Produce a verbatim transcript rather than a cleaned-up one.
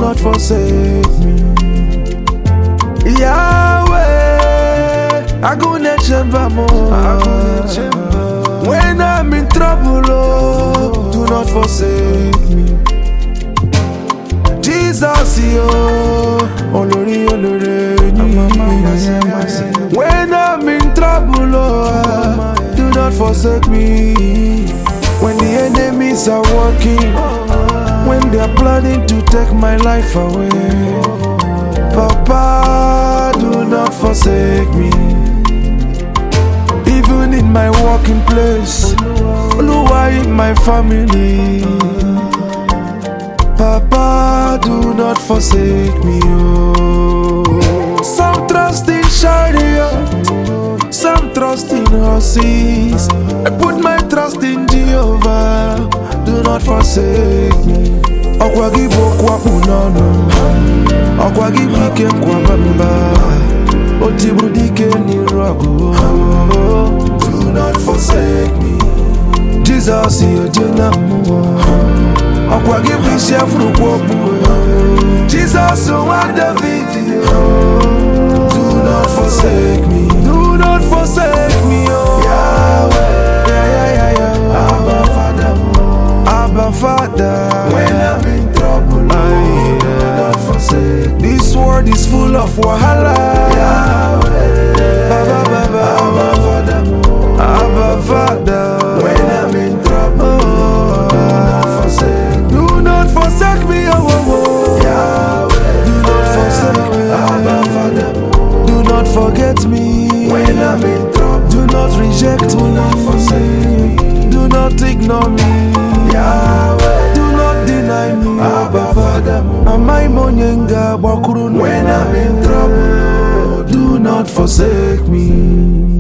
not forsake me. Yahweh, agune chemba mo. When I'm in trouble, oh, do not forsake me. Jesus, yo, olori olore ni. When I'm in trouble, oh, do not forsake me. When the enemies are working, when they are planning to take my life away, Papa, do not forsake me. Even in my working place, Oluwa in my family, Papa, do not forsake me. Oh. Some trust in chariot, some trust in horses. I put my trust in Jehovah. Do not forsake me. Okwagi bokwa punono, okwagi bike kwa bamba, otibu dike ni rago. Do not forsake me. Jesus, you do not move. Okwagi bishi afrukopu. Jesus, you want the video. Do not forsake me. Do not forsake me, oh Yahweh. Yeah, yeah, yeah, yeah. Abba Father, Abba Father. When I'm in trouble, oh, do not forsake me. This world is full of wahala. Yahweh. Baba, Baba, Abba Father, Abba Father. When I'm in trouble, oh, do not forsake me. Do not forsake me, oh, oh, oh. Yahweh. Do not forsake me, Abba Father. Do not forget me. When I'm in trouble, do not reject me. Do not forsake me. Do not ignore me. Yahweh. Do not deny me. Abba Father. Amai monyenga bakuru. When I'm in trouble, do not forsake me.